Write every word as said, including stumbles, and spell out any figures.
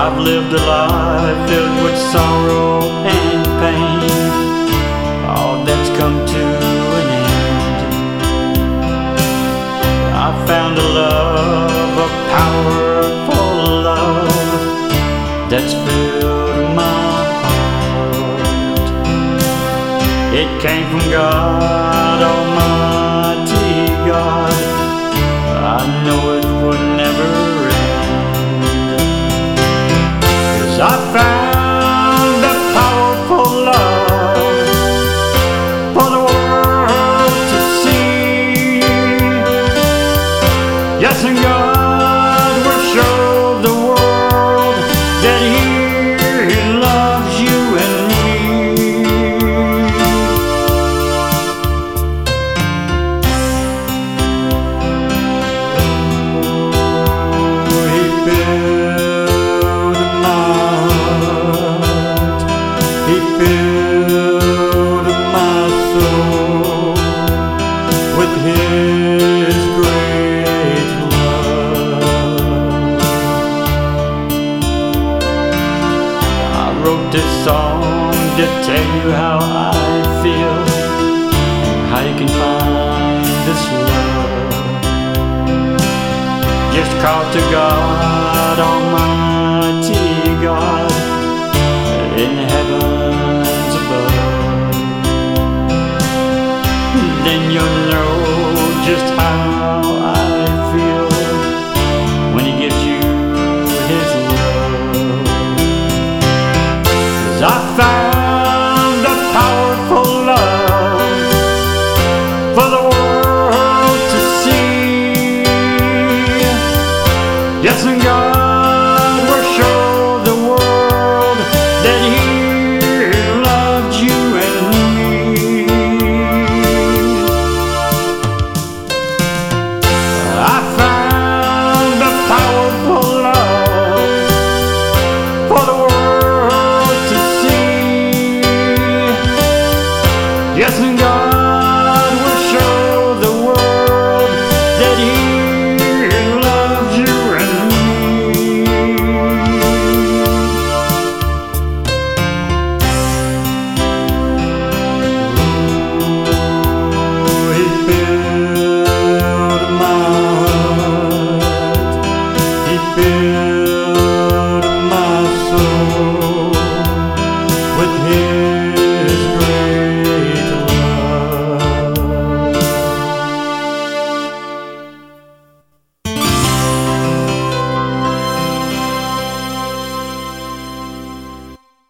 I've lived a life filled with sorrow and pain. All that's come to an end. I found a love, a powerful love that's filled my heart. It came from God, Almighty God. I know it would never end, 'cause I found a powerful love for the world to see. Yes, and God will show the world that He, he loves you and me. He filled my heart, He filled my soul with His great love. I wrote this song to tell you how I feel and how you can find this love. Just call to God, Almighty God, in the heavens above. Then you'll know just how I feel when He gives you His love. 'Cause I found a powerful love for the world to see. Yes, and God will show the world that He loved you and me. I found a powerful love for the world to see. Yes, and God